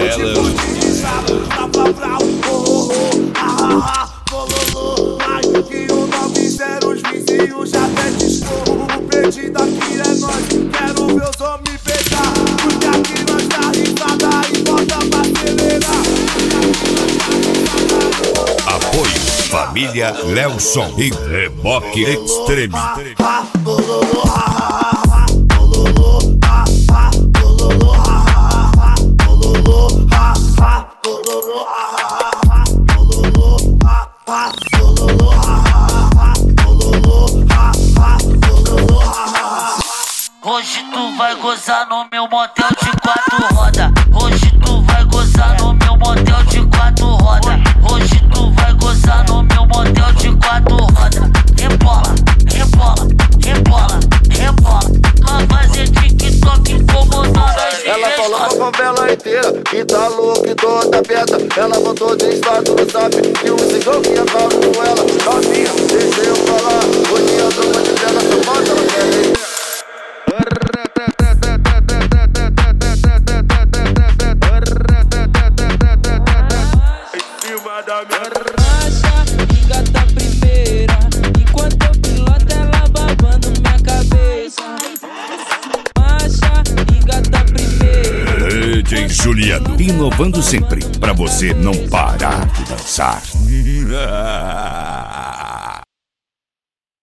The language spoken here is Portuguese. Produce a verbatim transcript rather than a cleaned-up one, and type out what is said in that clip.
tipo de chato, tapa brau, oh, oh, oh, ah, ah, ah, bololô. Ai, que o nove zero os vizinhos já até discou. O pedido aqui é nós, quero ver os homens pegar. Porque aqui nós dá risada e bota pra acelerar. Apoio Família Lelson e Reboque Extreme. Ah, bololô, ah, ah, ah, bololô, ah, ah, bololô, ah, ah, ah, bololô, ah, ah, bololô, ah, ah, bololô, ah, ah, bololô, ah, ah, bololô, ah, ah, bololô, ah, ah. Hoje tu vai gozar no meu motel de quatro roda. Hoje tu vai gozar no meu motel de quatro roda. Hoje tu vai gozar no meu motel de quatro roda. Rebola, rebola, rebola, rebola. Vai fazer TikTok incomodando as Ela falou pra favela inteira que tá louca e toda aberta. Ela botou de status no zap que o cigão que ia falar com ela. Novinha, deixa eu falar. Hoje a tropa de dela só manda ela quer. Marcha, engata a primeira. Enquanto eu piloto, ela babando minha cabeça. Marcha, engata a primeira. D J Juliano, inovando sempre, pra você não parar de dançar.